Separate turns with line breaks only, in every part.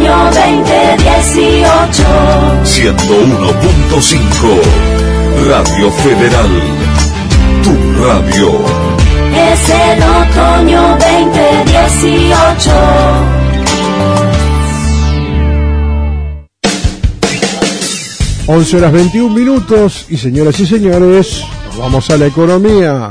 otoño 2018.
101.5 Radio Federal, tu radio.
Es el otoño 2018.
11:21 y señoras y señores, nos vamos a la economía.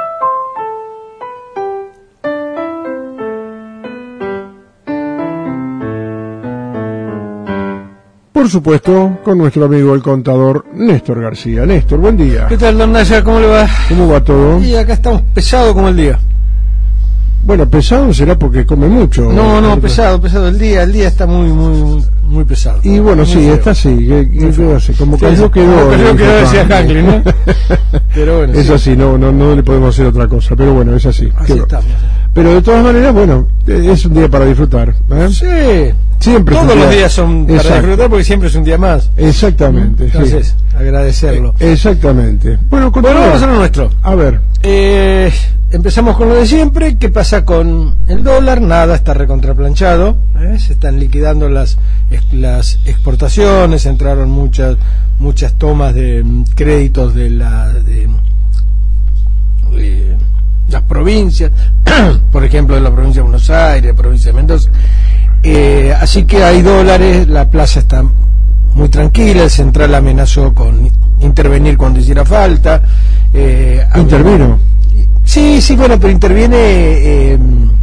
Por supuesto, con nuestro amigo el contador Néstor García. Néstor, buen día.
¿Qué tal, don Naya? ¿Cómo le va?
¿Cómo va todo?
Y acá estamos pesado como el día.
Bueno, pesado será porque come mucho.
No, pesado. El día está muy pesado.
Y bueno,
muy
sí,
feo.
está así. ¿Qué hace? Como cayó quedó.
Decía Hankley, ¿no? Pero bueno,
es así, no le podemos hacer otra cosa. Pero bueno, es así.
Así estamos.
Pero de todas maneras, bueno, es un día para disfrutar.
Sí.
Siempre
todos los días son para
Exacto.
disfrutar porque siempre es un día más.
Exactamente.
Entonces,
sí.
agradecerlo.
Exactamente. Bueno,
vamos a hacer lo nuestro.
A ver.
Empezamos con lo de siempre. ¿Qué pasa con el dólar? Nada, está recontraplanchado. Se están liquidando las exportaciones, entraron muchas tomas de créditos de las provincias, por ejemplo de la provincia de Buenos Aires, la provincia de Mendoza. Así que hay dólares, la plaza está muy tranquila, el central amenazó con intervenir cuando hiciera falta.
¿Intervino?
Sí, bueno, pero interviene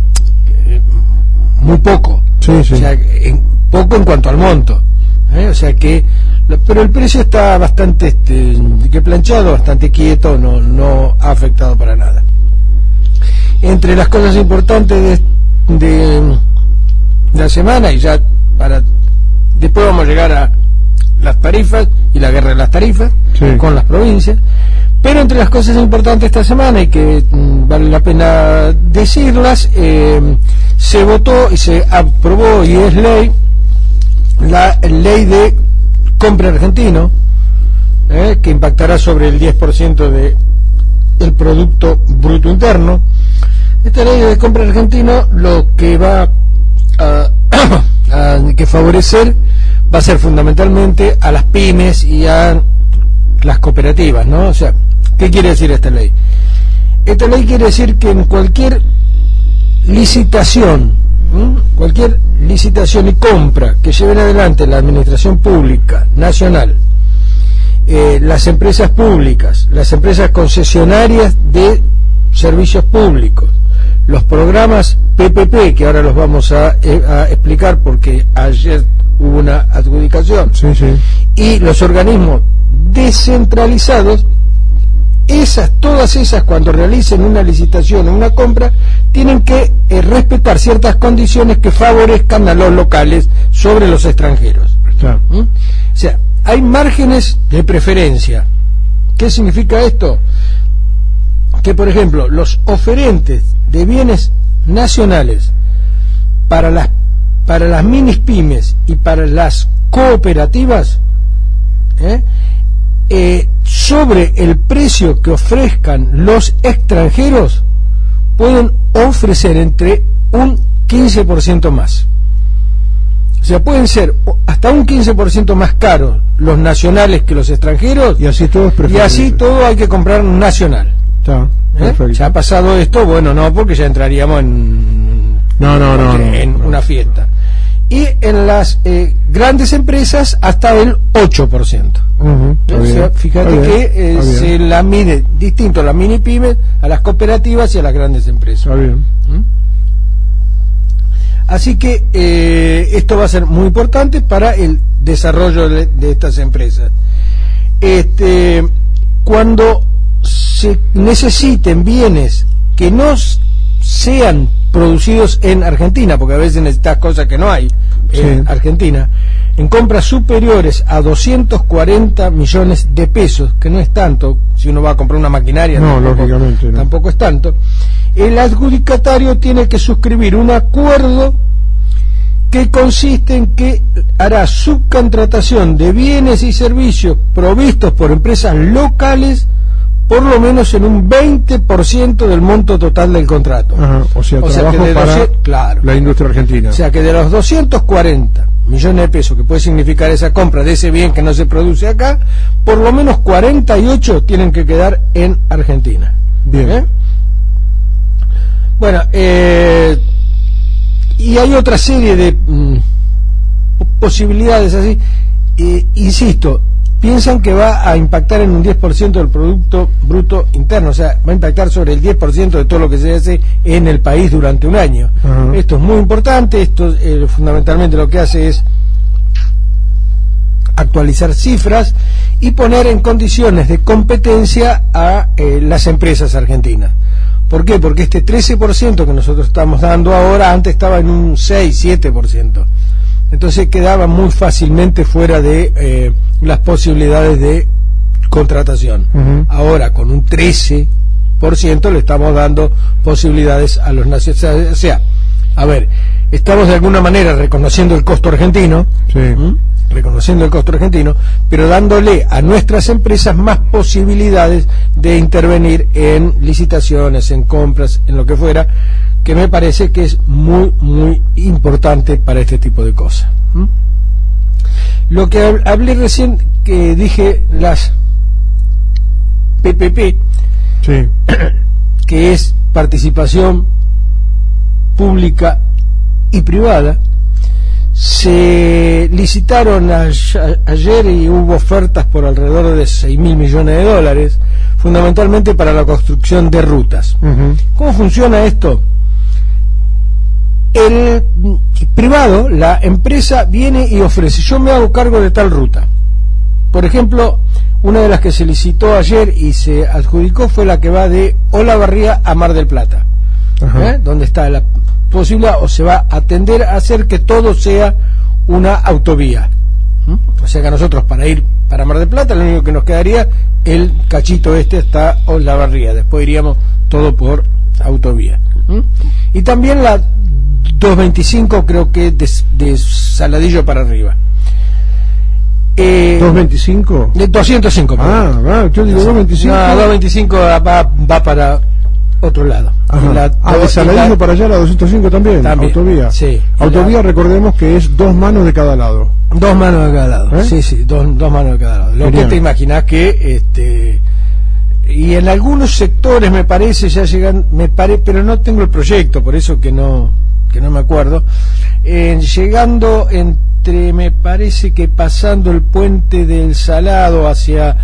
muy poco.
Sí.
O sea, poco en cuanto al monto. O sea que, pero el precio está bastante planchado, bastante quieto, no ha afectado para nada. Entre las cosas importantes de la semana, y ya después vamos a llegar a las tarifas y la guerra de las tarifas con las provincias, pero entre las cosas importantes esta semana y que vale la pena decirlas, se votó y se aprobó y es ley la ley de compra argentino, que impactará sobre el 10% del Producto Bruto Interno. Esta ley de compra argentino lo que va a que favorecer va a ser fundamentalmente a las pymes y a las cooperativas, ¿no? O sea, ¿qué quiere decir esta ley? Esta ley quiere decir que en cualquier licitación y compra que lleven adelante la administración pública nacional, las empresas públicas, las empresas concesionarias de servicios públicos, los programas PPP, que ahora los vamos a explicar porque ayer hubo una adjudicación, y los organismos descentralizados, todas esas cuando realicen una licitación o una compra tienen que respetar ciertas condiciones que favorezcan a los locales sobre los extranjeros. O sea, hay márgenes de preferencia. ¿Qué significa esto? Que por ejemplo los oferentes de bienes nacionales para las minis pymes y para las cooperativas, sobre el precio que ofrezcan los extranjeros pueden ofrecer entre un 15% más. O sea, pueden ser hasta un 15% más caros los nacionales que los extranjeros, y así todo hay que comprar nacional. ¿Ya ha pasado esto? Bueno, no, porque ya entraríamos en una fiesta. Y en las grandes empresas hasta el 8%. O sea, fíjate que se la mide distinto a las mini pymes, a las cooperativas y a las grandes empresas. Así que esto va a ser muy importante para el desarrollo de estas empresas. Cuando se necesiten bienes que no sean producidos en Argentina, porque a veces necesitas cosas que no hay en Argentina, en compras superiores a 240 millones de pesos, que no es tanto, si uno va a comprar una maquinaria, lógicamente tampoco es tanto, el adjudicatario tiene que suscribir un acuerdo que consiste en que hará subcontratación de bienes y servicios provistos por empresas locales por lo menos en un 20% del monto total del contrato.
Ajá, o sea, trabajo
que de
para
200, claro,
la industria argentina.
o sea que de los 240 millones de pesos que puede significar esa compra de ese bien que no se produce acá, por lo menos 48 tienen que quedar en Argentina.
Bien.
Bueno, y hay otra serie de posibilidades así. Insisto, piensan que va a impactar en un 10% del Producto Bruto Interno, o sea, va a impactar sobre el 10% de todo lo que se hace en el país durante un año.
Ajá.
Esto es muy importante, esto fundamentalmente lo que hace es actualizar cifras y poner en condiciones de competencia a las empresas argentinas. ¿Por qué? Porque este 13% que nosotros estamos dando ahora, antes estaba en un 6-7%. Entonces quedaba muy fácilmente fuera de las posibilidades de contratación.
Uh-huh.
Ahora, con un 13% le estamos dando posibilidades a los nacionales. O sea, a ver, estamos de alguna manera reconociendo el costo argentino,
Sí.
reconociendo el costo argentino, pero dándole a nuestras empresas más posibilidades de intervenir en licitaciones, en compras, en lo que fuera, que me parece que es muy, muy importante para este tipo de cosas. Lo que hablé recién, que dije las PPP,
Sí.
que es participación pública y privada, se licitaron ayer y hubo ofertas por alrededor de 6.000 millones de dólares, fundamentalmente para la construcción de rutas.
Uh-huh.
¿Cómo funciona esto? El privado, la empresa, viene y ofrece: yo me hago cargo de tal ruta. Por ejemplo, una de las que se licitó ayer y se adjudicó fue la que va de Olavarría a Mar del Plata,
Ajá.
donde está la posibilidad, o se va a tender a hacer que todo sea una autovía. O sea que a nosotros, para ir para Mar del Plata, lo único que nos quedaría el cachito este hasta Olavarría, después iríamos todo por autovía. Y también la 225, creo que de Saladillo para arriba.
¿225?
De 205.
Ah, yo digo 225.
No, 225 va para otro lado.
Ajá. De Saladillo para allá la 205 también, autovía.
Sí.
Autovía, recordemos que es 2 manos de cada lado.
2 manos de cada lado. Sí, dos manos de cada lado. Lo
Genial.
que te imaginas que y en algunos sectores me parece ya llegan, pero no tengo el proyecto, por eso que no me acuerdo. Llegando me parece que pasando el puente del Salado hacia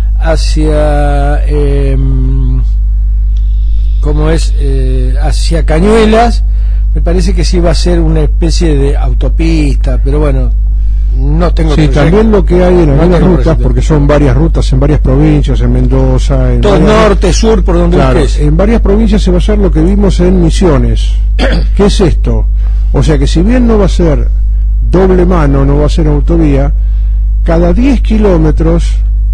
hacia Cañuelas, me parece que sí va a ser una especie de autopista, pero bueno, no tengo
Sí,
proyecto.
también lo que hay en algunas
tengo
rutas,
proyecto.
porque son varias rutas en varias provincias, en Mendoza, en
Todo
varias-
norte, sur, por donde
Claro,
estés.
en varias provincias se va a hacer lo que vimos en Misiones. ¿Qué es esto? O sea que si bien no va a ser doble mano, no va a ser autovía, cada 10 kilómetros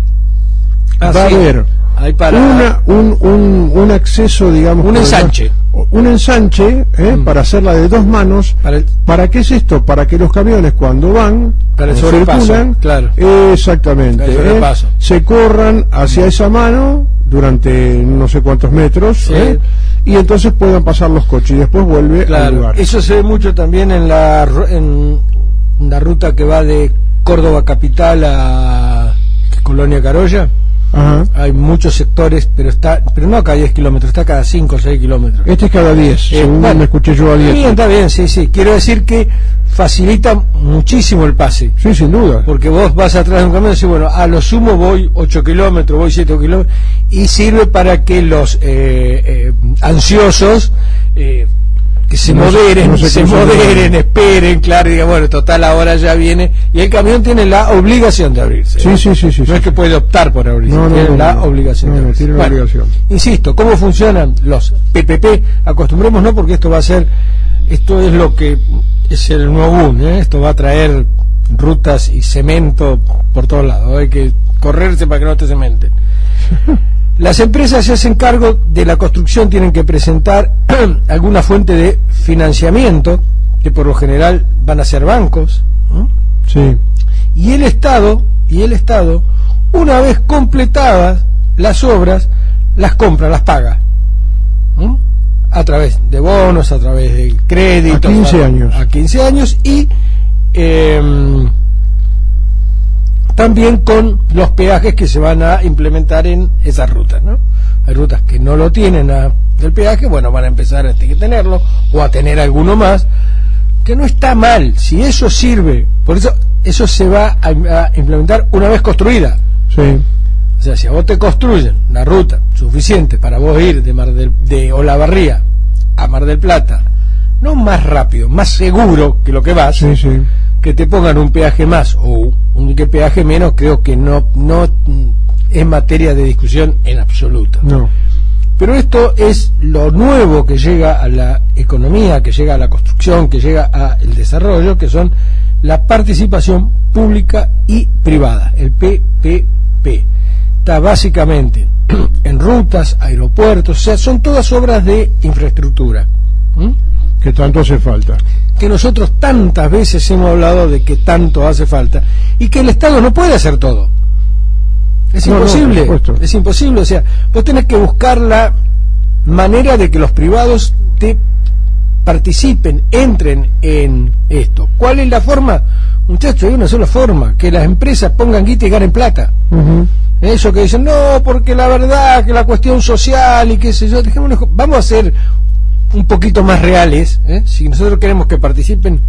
va a
sí.
haber
Ahí para
un acceso, digamos,
un
por
ensanche.
allá, un ensanche para hacerla de 2 manos. ¿Para qué es esto? Para que los camiones cuando van,
Para el
cuando
sobrepaso,
circulan,
claro.
exactamente,
Para el sobrepaso.
se corran hacia esa mano durante no sé cuántos metros,
Sí.
y entonces puedan pasar los coches y después vuelve al
Claro,
lugar.
eso se ve mucho también en la ruta que va de Córdoba capital a Colonia Carolla.
Ajá.
Hay muchos sectores, pero no cada 10 kilómetros, está cada 5 o 6 kilómetros.
Este es cada 10, según
bueno,
me escuché yo a 10.
Está bien, sí. Quiero decir que facilita muchísimo el pase.
Sí, sin duda.
Porque vos vas atrás de un camión y decís, bueno, a lo sumo voy 8 kilómetros, voy 7 kilómetros, y sirve para que los ansiosos que se moderen, esperen, claro, y digan, bueno, total, ahora ya viene, y el camión tiene la obligación de abrirse.
Sí.
No es que puede optar por abrirse, tiene la obligación de abrirse.
Tiene la
Bueno,
obligación.
insisto, ¿cómo funcionan los PPP? Acostumbrémonos, ¿no? Porque esto es lo que es el nuevo boom, esto va a traer rutas y cemento por todos lados, hay que correrse para que no te cementen. Las empresas se hacen cargo de la construcción, tienen que presentar alguna fuente de financiamiento, que por lo general van a ser bancos, ¿no?
Sí.
Y el Estado, una vez completadas las obras, las compra, las paga. ¿Mm? A través de bonos, a través de créditos.
A 15 años.
A 15 años y también con los peajes que se van a implementar en esas rutas, ¿no? Hay rutas que no lo tienen del peaje, bueno, van a empezar a tenerlo, o a tener alguno más, que no está mal, si eso sirve, por eso se va a implementar una vez construida.
Sí.
O sea, si a vos te construyen una ruta suficiente para vos ir de Olavarría a Mar del Plata, no más rápido, más seguro que lo que vas,
Sí, sí.
que te pongan un peaje más o un peaje menos, creo que no es materia de discusión en absoluto.
No.
Pero esto es lo nuevo que llega a la economía, que llega a la construcción, que llega al desarrollo, que son la participación pública y privada, el PPP. Está básicamente en rutas, aeropuertos, o sea, son todas obras de infraestructura. ¿Mm?
Que tanto hace falta.
Que nosotros tantas veces hemos hablado de que tanto hace falta y que el Estado no puede hacer todo. Es imposible, es imposible. O sea, vos tenés que buscar la manera de que los privados te participen, entren en esto. ¿Cuál es la forma? Muchachos, hay una sola forma: que las empresas pongan guita y ganen plata. Eso que dicen, no, porque la verdad, que la cuestión social y qué sé yo, dejémonos, vamos a ser un poquito más reales, ¿eh? Si nosotros queremos que participen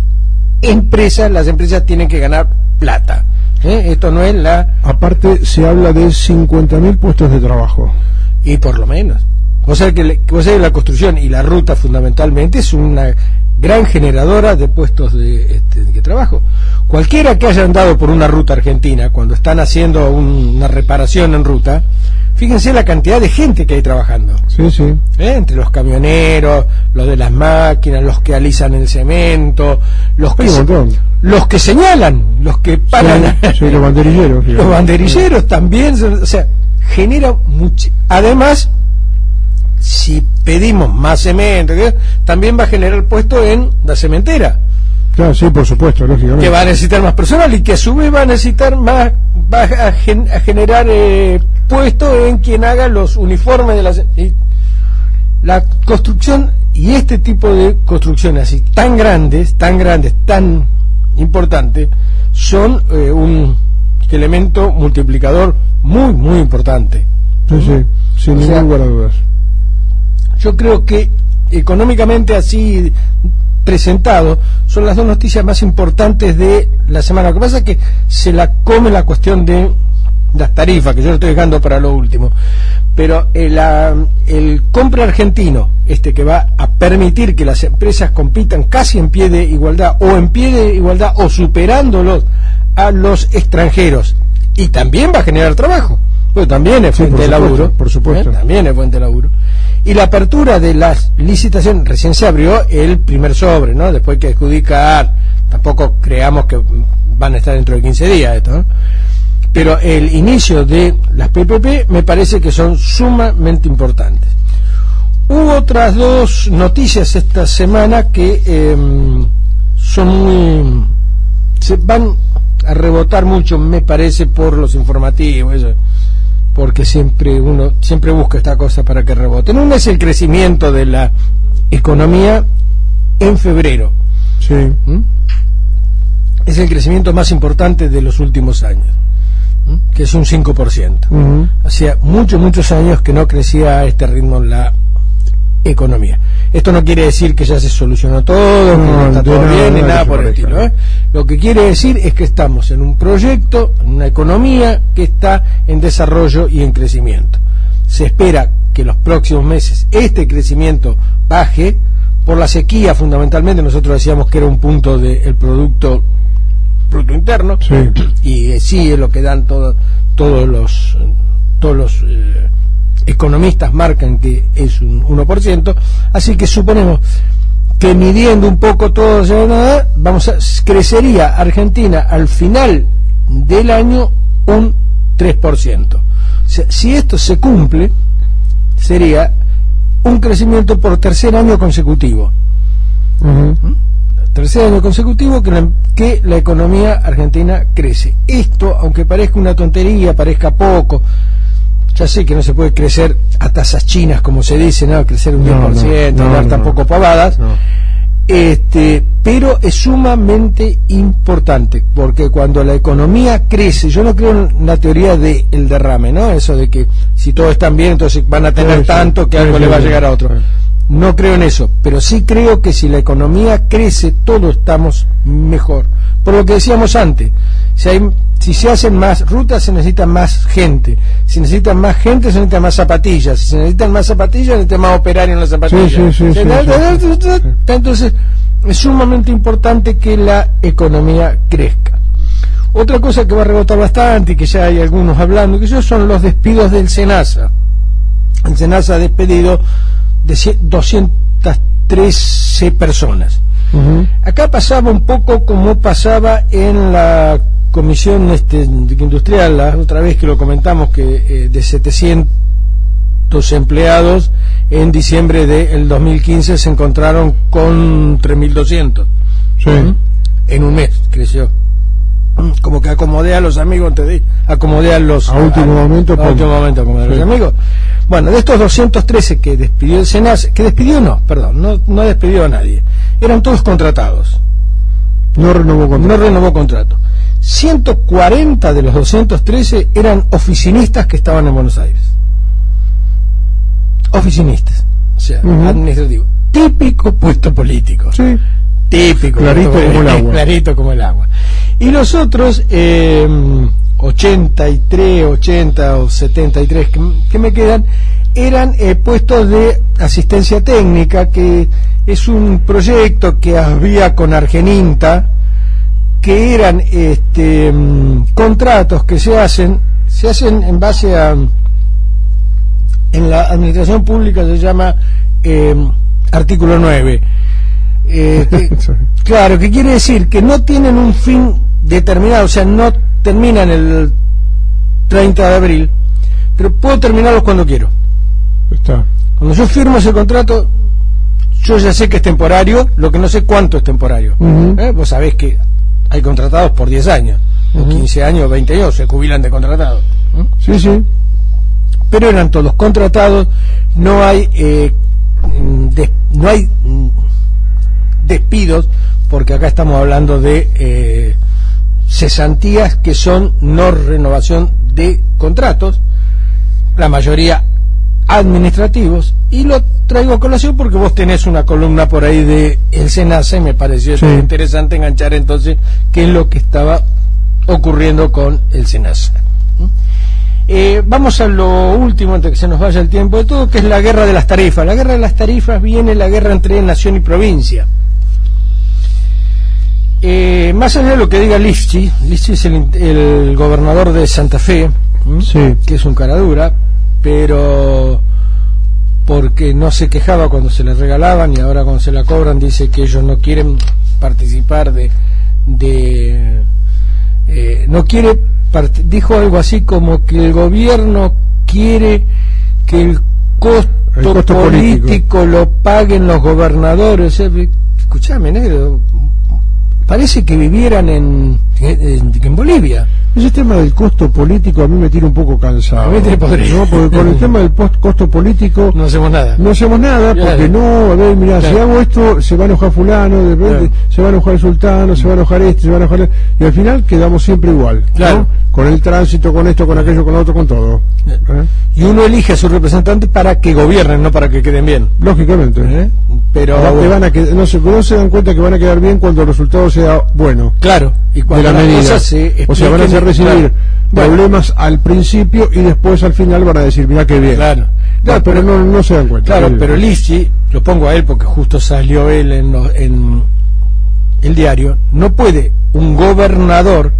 empresas, las empresas tienen que ganar plata. Esto no es la...
Aparte se habla de 50.000 puestos de trabajo.
Y por lo menos. Vos sabés que la construcción y la ruta fundamentalmente es una gran generadora de puestos de trabajo. Cualquiera que haya andado por una ruta argentina, cuando están haciendo una reparación en ruta, fíjense la cantidad de gente que hay trabajando.
Sí, sí.
Entre los camioneros, los de las máquinas, los que alisan el cemento, los que señalan, los que paran.
Sí, los banderilleros.
Los banderilleros también, o sea, genera mucho. Además, si pedimos más cemento, también va a generar puesto en la cementera.
Claro, sí, por supuesto, lógicamente.
Que va a necesitar más personal y que a su vez va a necesitar más, va a generar puesto en quien haga los uniformes de la construcción. Y este tipo de construcciones así tan grandes, tan importantes, son un elemento multiplicador muy, muy importante.
Sí, sí, sin ningún lugar a dudas.
Yo creo que económicamente así presentado son las dos noticias más importantes de la semana. Lo que pasa es que se la come la cuestión de las tarifas, que yo lo estoy dejando para lo último, pero el compra argentino, que va a permitir que las empresas compitan casi en pie de igualdad o superándolos a los extranjeros, y también va a generar trabajo, pues también es fuente de laburo,
por supuesto.
También es fuente de laburo. Y la apertura de las licitaciones, recién se abrió el primer sobre, ¿no? Después hay que adjudicar, tampoco creamos que van a estar dentro de 15 días esto, ¿no? Pero el inicio de las PPP me parece que son sumamente importantes. Hubo otras dos noticias esta semana que se van a rebotar mucho, me parece, por los informativos, eso, porque uno siempre busca esta cosa para que reboten. Uno es el crecimiento de la economía en febrero.
Sí.
Es el crecimiento más importante de los últimos años, que es un 5%. Hacía muchos años que no crecía a este ritmo la economía. Esto no quiere decir que ya se solucionó todo, que no está todo bien, ni nada por el estilo, ¿eh? Lo que quiere decir es que estamos en un proyecto, en una economía que está en desarrollo y en crecimiento. Se espera que los próximos meses este crecimiento baje por la sequía, fundamentalmente. Nosotros decíamos que era un punto del Producto Interno,
sí.
Y sí es lo que dan todos los economistas marcan que es un 1%, así que suponemos que midiendo un poco todo, crecería Argentina al final del año un 3%. O sea, si esto se cumple, sería un crecimiento por tercer año consecutivo. Tercer año consecutivo que la economía argentina crece. Esto, aunque parezca una tontería, parezca poco, Ya sé que no se puede crecer a tasas chinas, como se dice, ¿no? Crecer un 10%, dar tampoco pavadas.
No.
Pero es sumamente importante, porque cuando la economía crece, yo no creo en la teoría del derrame, ¿no? Eso de que si todos están bien, entonces van a tener tanto que algo le va a llegar a otro. No creo en eso, pero sí creo que si la economía crece, todos estamos mejor. Por lo que decíamos antes, si se hacen más rutas, se necesita más gente. Si necesitan más gente, se necesitan más zapatillas. Si se necesitan más zapatillas, se necesitan más operarios en las zapatillas.
Sí.
Entonces, es sumamente importante que la economía crezca. Otra cosa que va a rebotar bastante, y que ya hay algunos hablando, que son los despidos del SENASA. El SENASA ha despedido de 213 personas. Acá pasaba un poco como pasaba en la comisión industrial, la otra vez que lo comentamos, que de 700 empleados en diciembre del 2015 se encontraron con 3.200.
Sí.
En un mes creció. Como que acomodé a los amigos, acomodé a los
a último momento,
acomodé a los amigos. Bueno, de estos 213 que despidió el SENASA, no despidió a nadie, eran todos contratados.
No renovó contrato.
140 de los 213 eran oficinistas que estaban en Buenos Aires. Oficinistas, o sea, administrativo. Típico puesto político.
Sí.
Típico.
Clarito como el agua.
Clarito como el agua. Y los otros 83, 80 o 73 que me quedan eran puestos de asistencia técnica, que es un proyecto que había con Argeninta, que eran contratos que se hacen en base a, en la administración pública se llama artículo 9. Claro, que quiere decir que no tienen un fin determinado, o sea, no terminan el 30 de abril, pero puedo terminarlos cuando quiero.
Está.
Cuando yo firmo ese contrato, yo ya sé que es temporario, lo que no sé cuánto es temporario. Vos sabés que hay contratados por 10 años, o 15 años, 20 años, se jubilan de contratados.
Sí.
Pero eran todos contratados, no hay despidos, porque acá estamos hablando de cesantías que son no renovación de contratos, la mayoría administrativos, y lo traigo a colación porque vos tenés una columna por ahí de el SENASA y me pareció interesante enganchar entonces qué es lo que estaba ocurriendo con el SENASA. Vamos a lo último antes que se nos vaya el tiempo de todo, que es la guerra de las tarifas. La guerra de las tarifas viene la guerra entre nación y provincia. Más allá de lo que diga Lifchi es el gobernador de Santa Fe, que es un cara dura, pero porque no se quejaba cuando se le regalaban y ahora cuando se la cobran dice que ellos no quieren participar no quiere, dijo algo así como que el gobierno quiere que el costo político lo paguen los gobernadores. Escuchame, negro, parece que vivieran en Bolivia.
Ese tema del costo político a mí me tiene un poco cansado, ¿no? Porque con el tema del costo político
no hacemos nada,
porque no, a ver, mirá, si hago esto se va a enojar fulano, de repente se va a enojar el sultano, se va a enojar se va a enojar y al final quedamos siempre igual, ¿no? Con el tránsito, con esto, con aquello, con lo otro, con todo.
Y uno elige a sus representantes para que gobiernen, no para que queden bien.
Lógicamente.
Pero
no se dan cuenta que van a quedar bien cuando el resultado sea bueno.
Claro. Y cuando
de la medida.
O
sea, van a hacer recibir problemas al principio y después al final van a decir, mira qué bien.
Claro,
pero no se dan cuenta.
Claro, pero Lifchi, lo pongo a él porque justo salió él en el diario, no puede un gobernador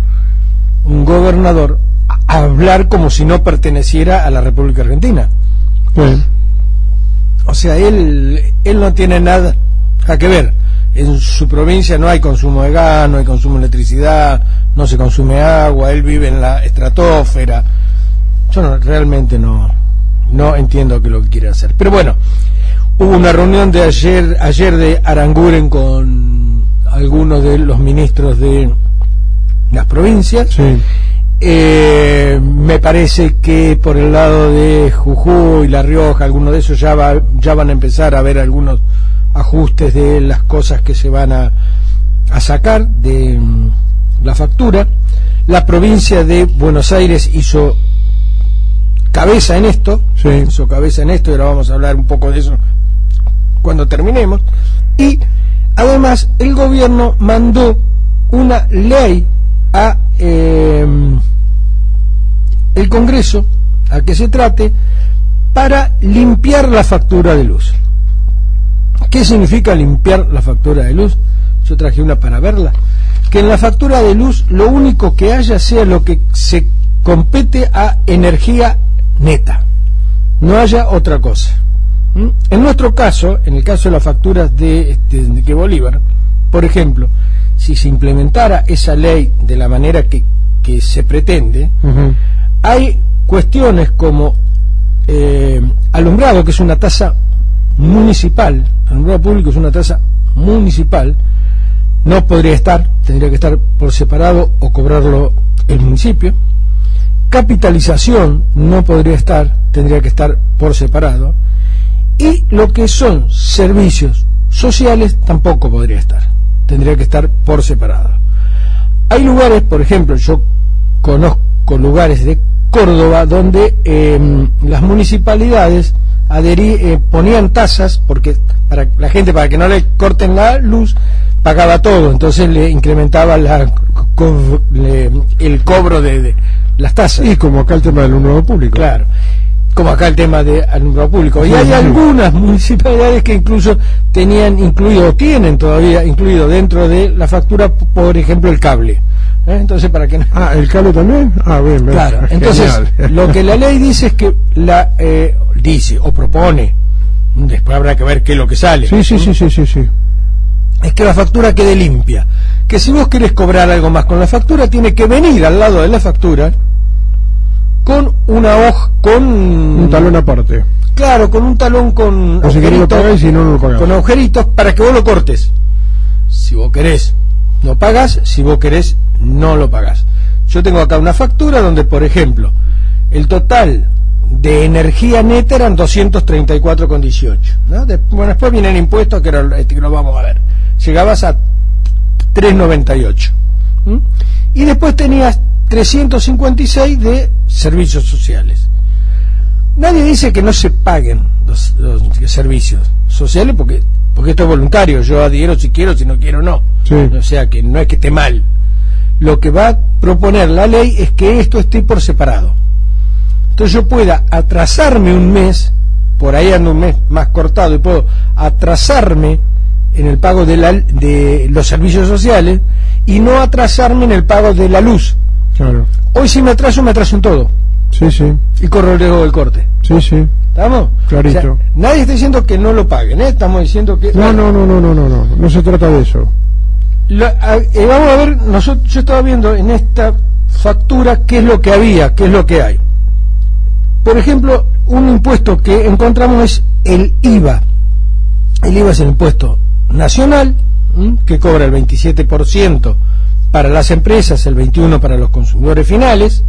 hablar como si no perteneciera a la República Argentina. O sea, él no tiene nada que ver. En su provincia no hay consumo de gas, no hay consumo de electricidad, no se consume agua, él vive en la estratosfera. Yo realmente no entiendo qué es lo que quiere hacer. Pero bueno, hubo una reunión de ayer de Aranguren con algunos de los ministros de las provincias, me parece que por el lado de Jujuy, La Rioja, algunos de esos ya van a empezar a ver algunos ajustes de las cosas que se van a sacar de la factura. La provincia de Buenos Aires hizo cabeza en esto,
Sí.
hizo cabeza en esto, y ahora vamos a hablar un poco de eso cuando terminemos. Y además el gobierno mandó una ley a el Congreso a que se trate para limpiar la factura de luz. ¿Qué significa limpiar la factura de luz? Yo traje una para verla. Que en la factura de luz lo único que haya sea lo que se compete a energía neta, no haya otra cosa. En nuestro caso, en el caso de las facturas de Bolívar, por ejemplo, si se implementara esa ley de la manera que se pretende, hay cuestiones como alumbrado, que es una tasa municipal, alumbrado público es una tasa municipal, no podría estar, tendría que estar por separado o cobrarlo el municipio. Capitalización no podría estar, tendría que estar por separado. Y lo que son servicios sociales tampoco podría estar, tendría que estar por separado. Hay lugares, por ejemplo, yo conozco lugares de Córdoba donde las municipalidades ponían tasas, porque para la gente, para que no le corten la luz, pagaba todo, entonces le incrementaba el cobro de las tasas.
Y como acá el tema del alumbrado público.
Claro, como acá el tema de alumbrado público. Y hay algunas municipalidades que incluso tenían incluido, o tienen todavía incluido dentro de la factura, por ejemplo, el cable. Entonces, para que no...
¿el cable también? Bien,
claro, entonces
genial.
Lo que la ley dice es que dice o propone, después habrá que ver qué es lo que sale.
Sí.
Es que la factura quede limpia, que si vos querés cobrar algo más con la factura, tiene que venir al lado de la factura con una hoja, con
un talón aparte.
Claro, con un talón con
O si querés lo pagás y si no, no lo pagás.
con agujeritos para que vos lo cortes. Si vos querés, no pagás; si vos querés, no lo pagás. Yo tengo acá una factura donde, por ejemplo, el total de energía neta eran 234,18, ¿no? Después vienen impuestos, que lo vamos a ver. Llegabas a 398. Y después tenías 356 de servicios sociales. Nadie dice que no se paguen los servicios sociales, porque esto es voluntario. Yo adhiero si quiero, si no quiero no.
Sí.
O sea que no es que esté mal. Lo que va a proponer la ley es que esto esté por separado. Entonces yo pueda atrasarme un mes, por ahí ando un mes más cortado, y puedo atrasarme en el pago de los servicios sociales y no atrasarme en el pago de la luz.
Claro.
Hoy si me atraso en todo.
Sí.
Y corro el riesgo del corte.
Sí.
¿Estamos?
Clarito.
O sea, nadie está diciendo que no lo paguen, estamos diciendo que...
No se trata de eso.
Vamos a ver, yo estaba viendo en esta factura qué es lo que había, qué es lo que hay. Por ejemplo, un impuesto que encontramos es el IVA. El IVA es el impuesto nacional, que cobra el 27% para las empresas, el 21% para los consumidores finales,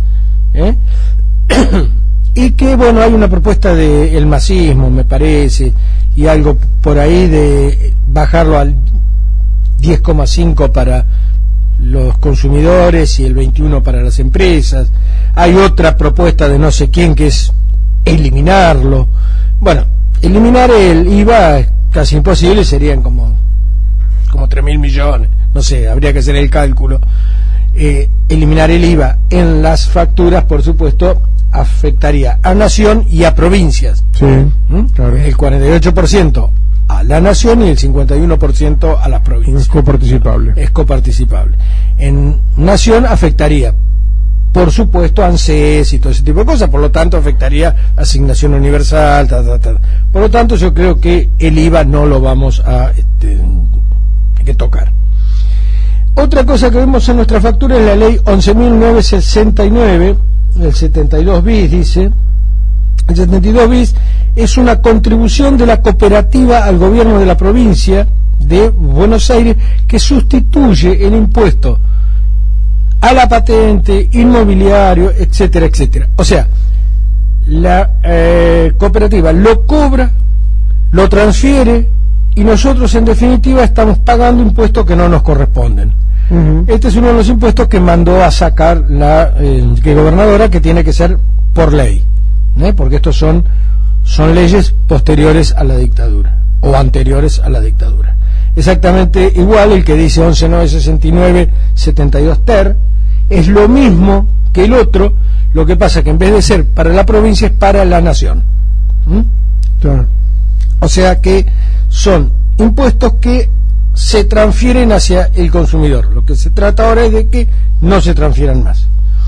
y que, bueno, hay una propuesta del masismo, me parece, y algo por ahí de bajarlo al 10,5 para los consumidores y el 21 para las empresas. Hay otra propuesta de no sé quién que es eliminarlo. Bueno, eliminar el IVA es casi imposible, serían como 3.000 millones, no sé, habría que hacer el cálculo. Eliminar el IVA en las facturas, por supuesto, afectaría a nación y a provincias.
Sí, claro.
El 48% a la nación y el 51% a las provincias.
Es coparticipable.
Es coparticipable. En nación afectaría, por supuesto, ANSES y todo ese tipo de cosas, por lo tanto afectaría asignación universal, Por lo tanto, yo creo que el IVA no lo vamos a que tocar. Otra cosa que vemos en nuestra factura es la ley 11.969, el 72 bis dice. El 72 bis es una contribución de la cooperativa al gobierno de la provincia de Buenos Aires, que sustituye el impuesto a la patente, inmobiliario, etcétera, etcétera. O sea, la cooperativa lo cobra, lo transfiere y nosotros en definitiva estamos pagando impuestos que no nos corresponden. Este es uno de los impuestos que mandó a sacar la gobernadora, que tiene que ser por ley, porque estos son leyes posteriores a la dictadura o anteriores a la dictadura. Exactamente igual el que dice 11.969 72 ter, es lo mismo que el otro, lo que pasa que en vez de ser para la provincia es para la nación.
Claro.
O sea que son impuestos que se transfieren hacia el consumidor. Lo que se trata ahora es de que no se transfieran más.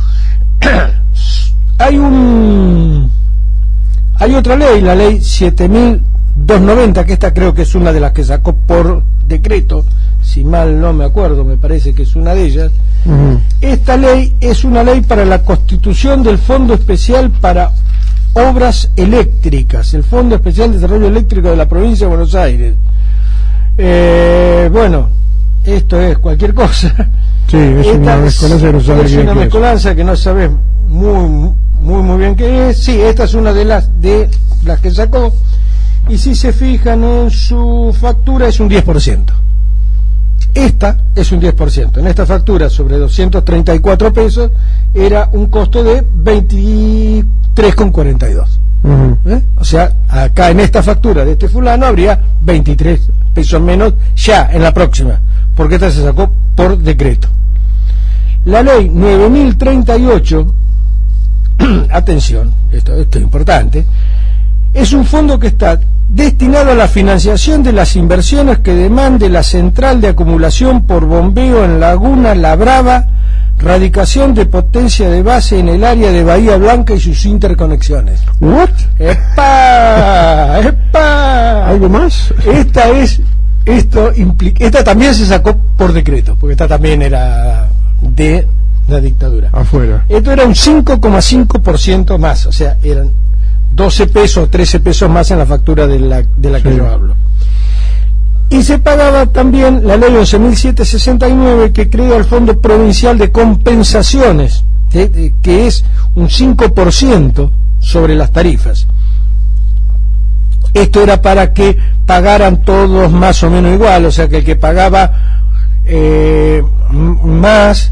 Hay otra ley, la ley 7.290, que esta creo que es una de las que sacó por decreto, si mal no me acuerdo, me parece que es una de ellas. Esta ley es una ley para la constitución del Fondo Especial para Obras Eléctricas, el Fondo Especial de Desarrollo Eléctrico de la Provincia de Buenos Aires. Bueno, esto es cualquier cosa.
Sí, es una mezcolanza que no sabes
es una mezcolanza que no sabes muy bien qué es. Sí, esta es una de las que sacó, y si se fijan en su factura es un 10%. Esta es un 10%. En esta factura sobre 234 pesos era un costo de 23,42. O sea, acá en esta factura de este fulano habría 23 pesos menos ya en la próxima, porque esta se sacó por decreto. La ley 9038, atención, esto es importante, es un fondo que está destinado a la financiación de las inversiones que demande la central de acumulación por bombeo en Laguna La Brava, radicación de potencia de base en el área de Bahía Blanca y sus interconexiones.
¿What?
¡Epa! ¡Epa!
¿Algo más?
Esta también se sacó por decreto, porque esta también era de la dictadura.
Afuera.
Esto era un 5,5% más, o sea, eran 12 pesos, 13 pesos más en la factura de la que yo hablo. Y se pagaba también la ley 11.769, que crea el Fondo Provincial de Compensaciones, que es un 5% sobre las tarifas. Esto era para que pagaran todos más o menos igual, o sea que el que pagaba más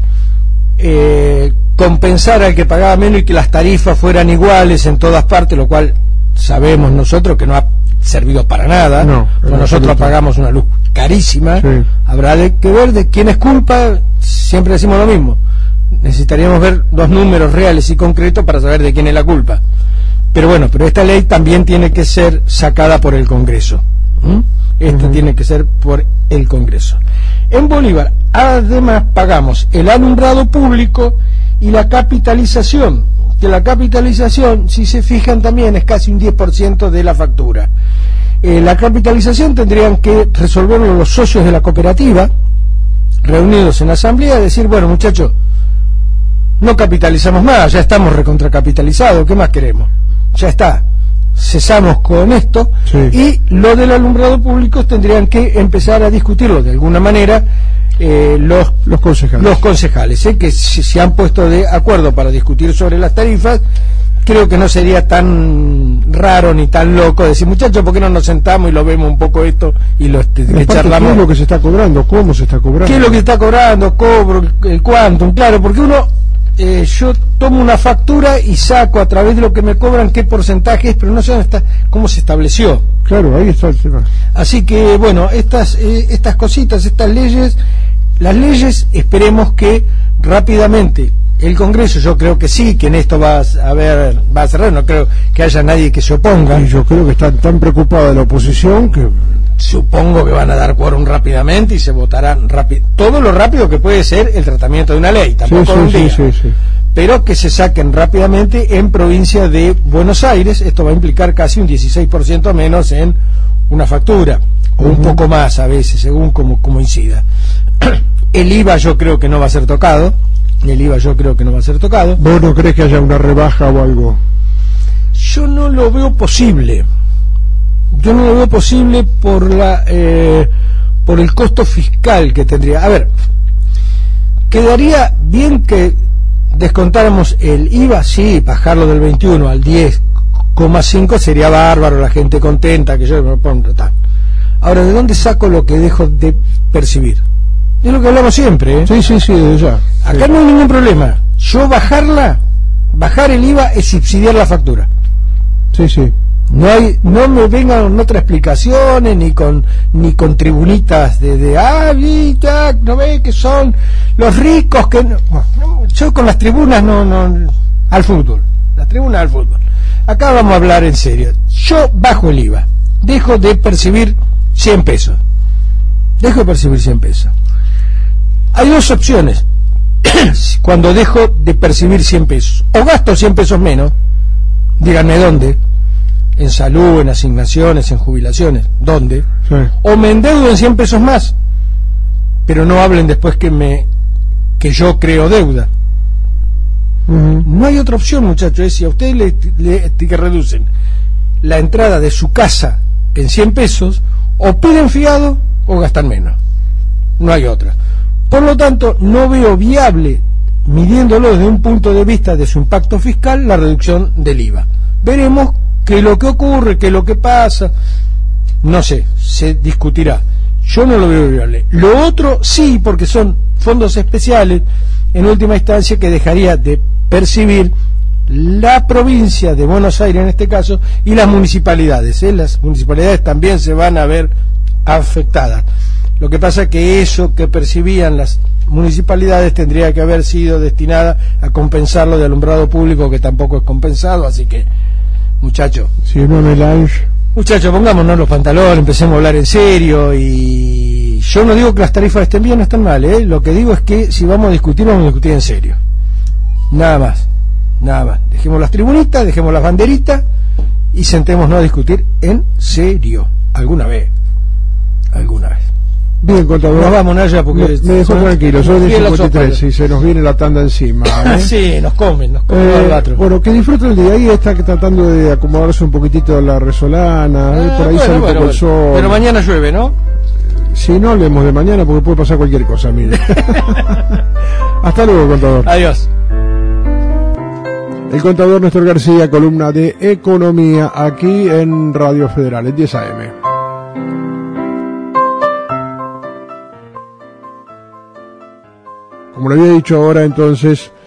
compensara al que pagaba menos y que las tarifas fueran iguales en todas partes, lo cual sabemos nosotros que no ha servido para nada.
No,
nosotros pagamos una luz carísima.
Sí.
Habrá que ver de quién es culpa. Siempre decimos lo mismo, necesitaríamos ver los números reales y concretos para saber de quién es la culpa. Pero bueno, pero esta ley también tiene que ser sacada por el Congreso. Esto tiene que ser por el Congreso. En Bolívar además pagamos el alumbrado público y la capitalización, que la capitalización, si se fijan, también es casi un 10% de la factura. La capitalización tendrían que resolverlo los socios de la cooperativa, reunidos en asamblea, decir, bueno, muchachos, no capitalizamos más, ya estamos recontracapitalizados, ¿qué más queremos? Ya está, cesamos con esto.
Sí.
Y lo del alumbrado público tendrían que empezar a discutirlo de alguna manera los concejales, que se han puesto de acuerdo para discutir sobre las tarifas. Creo que no sería tan raro ni tan loco decir, muchachos, ¿por qué no nos sentamos y lo vemos un poco esto y lo que charlamos?
¿Qué es lo que se está cobrando? ¿Cómo se está cobrando?
¿Qué es lo que se está cobrando? Cobro, el quantum, claro, porque uno, yo tomo una factura y saco a través de lo que me cobran qué porcentaje es, pero no sé dónde está, cómo se estableció.
Claro, ahí está el tema.
Así que, bueno, estas cositas, estas leyes, las leyes, esperemos que rápidamente el Congreso, yo creo que sí, que en esto va a cerrar, no creo que haya nadie que se oponga.
Y yo creo que están tan preocupada la oposición que...
Supongo que van a dar quórum rápidamente y se votarán rápido. Todo lo rápido que puede ser el tratamiento de una ley, tampoco un día. Sí. Pero que se saquen rápidamente en provincia de Buenos Aires. Esto va a implicar casi un 16% menos en una factura, o un poco más a veces, según como incida. El IVA yo creo que no va a ser tocado.
¿Vos no crees que haya una rebaja o algo?
Yo no lo veo posible. Por el costo fiscal que tendría. A ver, ¿Quedaría bien que descontáramos el IVA? Sí, bajarlo del 21 al 10,5 sería bárbaro, la gente contenta, que yo me pongo tal. Ahora, ¿de dónde saco lo que dejo de percibir? Es lo que hablamos siempre, ¿eh?
Sí, desde ya.
Acá no hay ningún problema. Yo bajar el IVA es subsidiar la factura.
Sí.
No me vengan con otras explicaciones ni con tribunitas no ve que son los ricos que no. Yo con las tribunas no al fútbol. Las tribunas al fútbol. Acá vamos a hablar en serio. Yo bajo el IVA. Dejo de percibir 100 pesos. Hay dos opciones. Cuando dejo de percibir 100 pesos. O gasto 100 pesos menos. Díganme dónde. En salud, en asignaciones, en jubilaciones. ¿Dónde?
Sí.
O me endeudo en 100 pesos más. Pero no hablen después que yo creo deuda.
Uh-huh.
No hay otra opción, muchachos. Si a ustedes que reducen la entrada de su casa en 100 pesos, o piden fiado o gastan menos. No hay otra. Por lo tanto, no veo viable, midiéndolo desde un punto de vista de su impacto fiscal, la reducción del IVA. Veremos qué es lo que ocurre, qué es lo que pasa. No sé, se discutirá. Yo no lo veo viable. Lo otro sí, porque son fondos especiales, en última instancia, que dejaría de percibir la provincia de Buenos Aires en este caso y las municipalidades. Las municipalidades también se van a ver afectadas. Lo que pasa es que eso que percibían las municipalidades tendría que haber sido destinada a compensarlo de alumbrado público, que tampoco es compensado. Así que, muchachos, pongámonos los pantalones, empecemos a hablar en serio. Y yo no digo que las tarifas estén bien o estén mal, ¿eh? Lo que digo es que si vamos a discutir en serio. Nada más. Dejemos las tribunitas, dejemos las banderitas y sentémonos a discutir en serio. Alguna vez.
Bien, contador.
Nos vamos, Naya, porque
me dejó tranquilo. Soy de 53 y se nos viene la tanda encima, ¿eh?
Sí, nos comen albatros.
Bueno, que disfrute el día. Ahí está tratando de acomodarse un poquito la resolana, por ahí sale un poco el sol.
Pero mañana llueve, ¿no?
Si no hablemos de mañana, porque puede pasar cualquier cosa, mire. Hasta luego, contador.
Adiós.
El contador Néstor García, columna de Economía, aquí en Radio Federal, en 10 AM. Como le había dicho ahora, entonces,